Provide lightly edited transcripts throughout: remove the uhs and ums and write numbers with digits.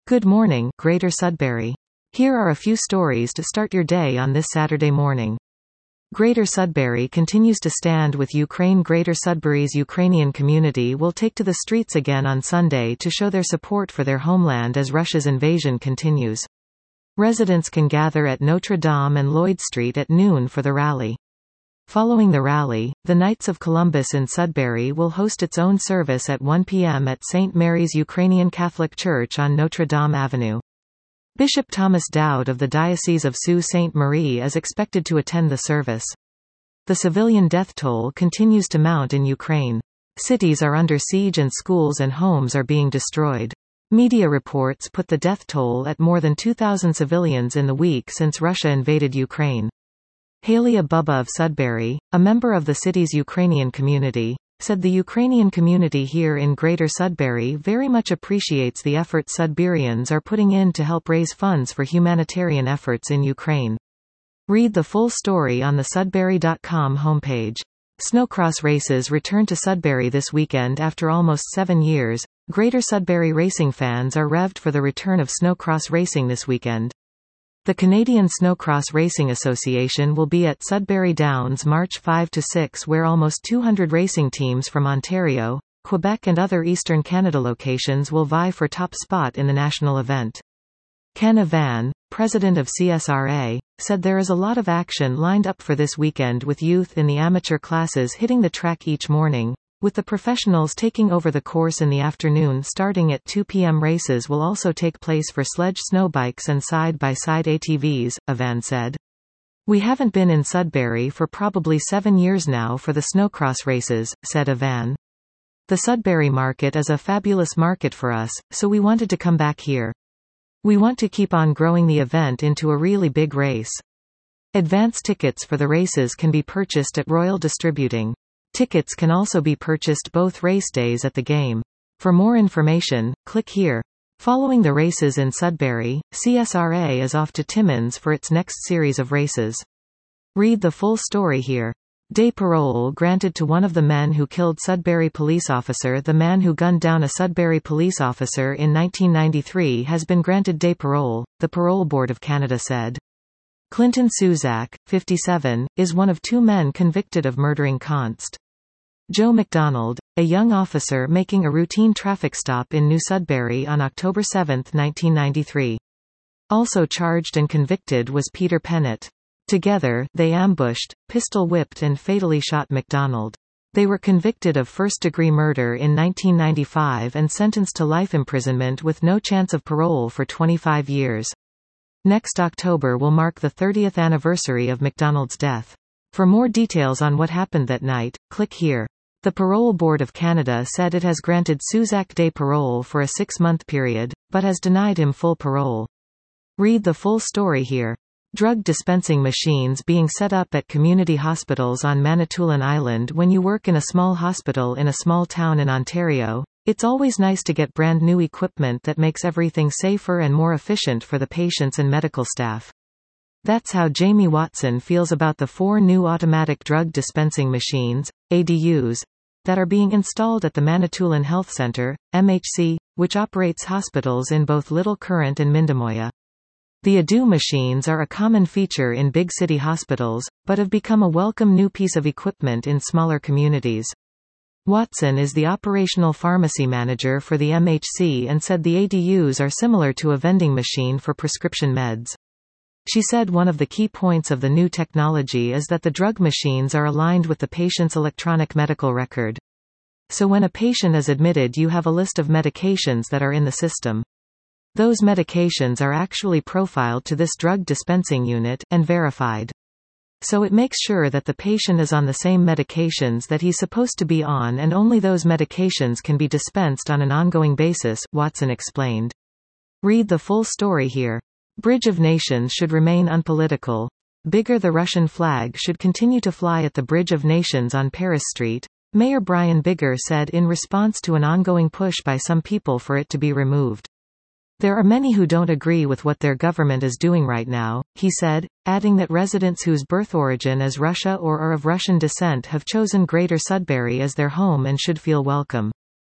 Good morning, Greater Sudbury. Here are a few stories to start your day on this Saturday morning. Greater Sudbury continues to stand with Ukraine. Greater Sudbury's Ukrainian community will take to the streets again on Sunday to show their support for their homeland as Russia's invasion continues. Residents can gather at Notre Dame and Lloyd Street at noon for the rally. Following the rally, the Knights of Columbus in Sudbury will host its own service at 1 p.m. at St. Mary's Ukrainian Catholic Church on Notre Dame Avenue. Bishop Thomas Dowd of the Diocese of Sault Ste. Marie is expected to attend the service. The civilian death toll continues to mount in Ukraine. Cities are under siege and schools and homes are being destroyed. Media reports put the death toll at more than 2,000 civilians in the week since Russia invaded Ukraine. Haley Abubba of Sudbury, a member of the city's Ukrainian community, said the Ukrainian community here in Greater Sudbury very much appreciates the efforts Sudburyans are putting in to help raise funds for humanitarian efforts in Ukraine. Read the full story on the Sudbury.com homepage. Snowcross races return to Sudbury this weekend after almost 7 years. Greater Sudbury racing fans are revved for the return of snowcross racing this weekend. The Canadian Snowcross Racing Association will be at Sudbury Downs March 5–6, where almost 200 racing teams from Ontario, Quebec and other Eastern Canada locations will vie for top spot in the national event. Ken Avan, president of CSRA, said there is a lot of action lined up for this weekend, with youth in the amateur classes hitting the track each morning, with the professionals taking over the course in the afternoon. Starting at 2 p.m. races will also take place for sledge snowbikes and side-by-side ATVs, Avan said. We haven't been in Sudbury for probably 7 years now for the snowcross races, said Avan. The Sudbury market is a fabulous market for us, so we wanted to come back here. We want to keep on growing the event into a really big race. Advance tickets for the races can be purchased at Royal Distributing. Tickets can also be purchased both race days at the game. For more information, click here. Following the races in Sudbury, CSRA is off to Timmins for its next series of races. Read the full story here. Day parole granted to one of the men who killed Sudbury police officer. The man who gunned down a Sudbury police officer in 1993 has been granted day parole, the Parole Board of Canada said. Clinton Suzak, 57, is one of 2 men convicted of murdering Const. Joe McDonald, a young officer making a routine traffic stop in New Sudbury on October 7, 1993. Also charged and convicted was Peter Pennant. Together, they ambushed, pistol-whipped and fatally shot McDonald. They were convicted of first-degree murder in 1995 and sentenced to life imprisonment with no chance of parole for 25 years. Next October will mark the 30th anniversary of McDonald's death. For more details on what happened that night, click here. The Parole Board of Canada said it has granted Suzak day parole for a 6-month period, but has denied him full parole. Read the full story here. Drug dispensing machines being set up at community hospitals on Manitoulin Island. When you work in a small hospital in a small town in Ontario, it's always nice to get brand new equipment that makes everything safer and more efficient for the patients and medical staff. That's how Jamie Watson feels about the 4 new automatic drug dispensing machines, ADUs, that are being installed at the Manitoulin Health Centre, MHC, which operates hospitals in both Little Current and Mindemoya. The ADU machines are a common feature in big city hospitals, but have become a welcome new piece of equipment in smaller communities. Watson is the operational pharmacy manager for the MHC and said the ADUs are similar to a vending machine for prescription meds. She said one of the key points of the new technology is that the drug machines are aligned with the patient's electronic medical record. So when a patient is admitted, you have a list of medications that are in the system. Those medications are actually profiled to this drug dispensing unit, and verified. So it makes sure that the patient is on the same medications that he's supposed to be on, and only those medications can be dispensed on an ongoing basis, Watson explained. Read the full story here. Bridge of Nations should remain unpolitical. Bigger. The Russian flag should continue to fly at the Bridge of Nations on Paris Street, Mayor Brian Bigger said in response to an ongoing push by some people for it to be removed. There are many who don't agree with what their government is doing right now, he said, adding that residents whose birth origin is Russia or are of Russian descent have chosen Greater Sudbury as their home and should feel welcome.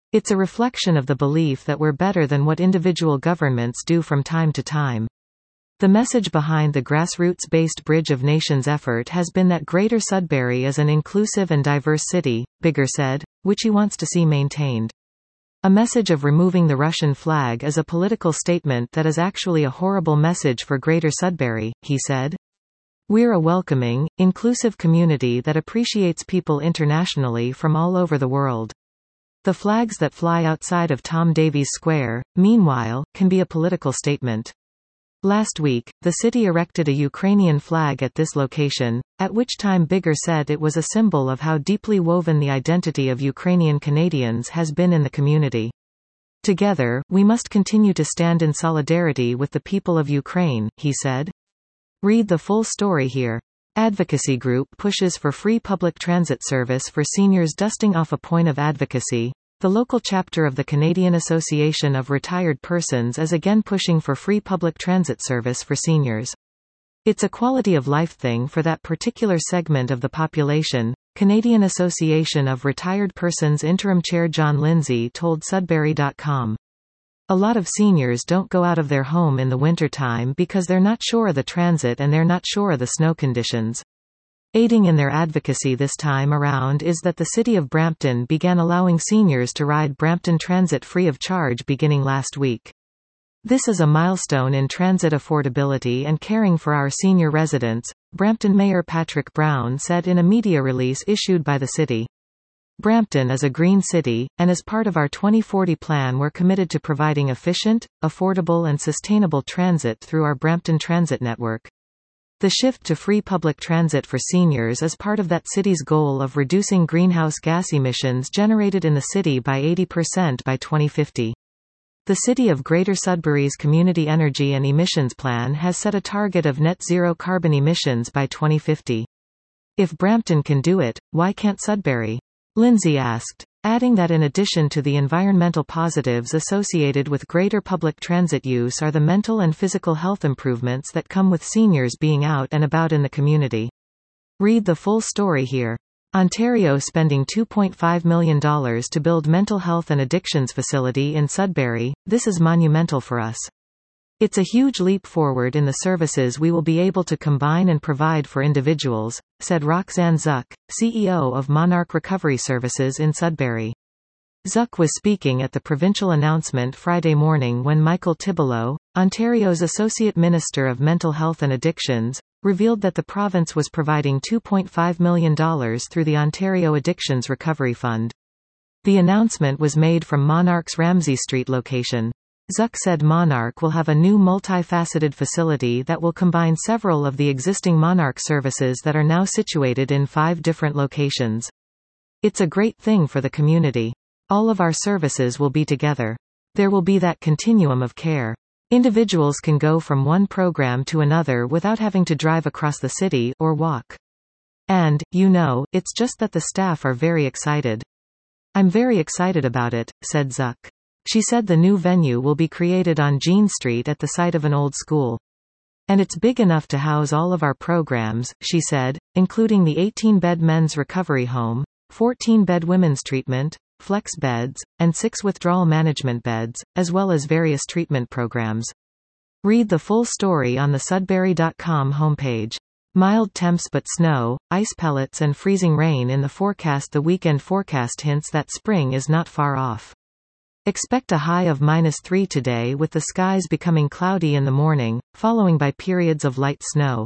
It's a reflection of the belief that we're better than what individual governments do from time to time. The message behind the grassroots-based Bridge of Nations effort has been that Greater Sudbury is an inclusive and diverse city, Biggar said, which he wants to see maintained. A message of removing the Russian flag is a political statement that is actually a horrible message for Greater Sudbury, he said. We're a welcoming, inclusive community that appreciates people internationally from all over the world. The flags that fly outside of Tom Davies Square, meanwhile, can be a political statement. Last week, the city erected a Ukrainian flag at this location, at which time Biggar said it was a symbol of how deeply woven the identity of Ukrainian Canadians has been in the community. Together, we must continue to stand in solidarity with the people of Ukraine, he said. Read the full story here. Advocacy group pushes for free public transit service for seniors. Dusting off a point of advocacy. The local chapter of the Canadian Association of Retired Persons is again pushing for free public transit service for seniors. It's a quality of life thing for that particular segment of the population, Canadian Association of Retired Persons Interim Chair John Lindsay told Sudbury.com. A lot of seniors don't go out of their home in the wintertime because they're not sure of the transit and they're not sure of the snow conditions. Aiding in their advocacy this time around is that the City of Brampton began allowing seniors to ride Brampton Transit free of charge beginning last week. This is a milestone in transit affordability and caring for our senior residents, Brampton Mayor Patrick Brown said in a media release issued by the city. Brampton is a green city, and as part of our 2040 plan we're committed to providing efficient, affordable and sustainable transit through our Brampton Transit network. The shift to free public transit for seniors is part of that city's goal of reducing greenhouse gas emissions generated in the city by 80% by 2050. The City of Greater Sudbury's Community Energy and Emissions Plan has set a target of net zero carbon emissions by 2050. If Brampton can do it, why can't Sudbury? Lindsay asked, adding that in addition to the environmental positives associated with greater public transit use are the mental and physical health improvements that come with seniors being out and about in the community. Read the full story here. Ontario spending $2.5 million to build mental health and addictions facility in Sudbury. This is monumental for us. It's a huge leap forward in the services we will be able to combine and provide for individuals, said Roxanne Zuck, CEO of Monarch Recovery Services in Sudbury. Zuck was speaking at the provincial announcement Friday morning when Michael Tibollo, Ontario's Associate Minister of Mental Health and Addictions, revealed that the province was providing $2.5 million through the Ontario Addictions Recovery Fund. The announcement was made from Monarch's Ramsay Street location. Zuck said Monarch will have a new multifaceted facility that will combine several of the existing Monarch services that are now situated in 5 different locations. It's a great thing for the community. All of our services will be together. There will be that continuum of care. Individuals can go from one program to another without having to drive across the city or walk. And, it's just that the staff are very excited. I'm very excited about it, said Zuck. She said the new venue will be created on Jean Street at the site of an old school. And it's big enough to house all of our programs, she said, including the 18-bed men's recovery home, 14-bed women's treatment, flex beds, and 6 withdrawal management beds, as well as various treatment programs. Read the full story on the Sudbury.com homepage. Mild temps but snow, ice pellets and freezing rain in the forecast. The weekend forecast hints that spring is not far off. Expect a high of -3 today with the skies becoming cloudy in the morning, following by periods of light snow.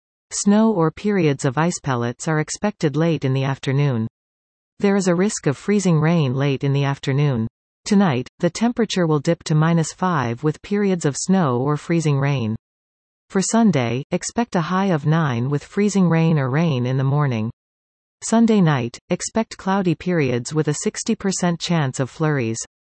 Snow or periods of ice pellets are expected late in the afternoon. There is a risk of freezing rain late in the afternoon. Tonight, the temperature will dip to -5 with periods of snow or freezing rain. For Sunday, expect a high of 9 with freezing rain or rain in the morning. Sunday night, expect cloudy periods with a 60% chance of flurries.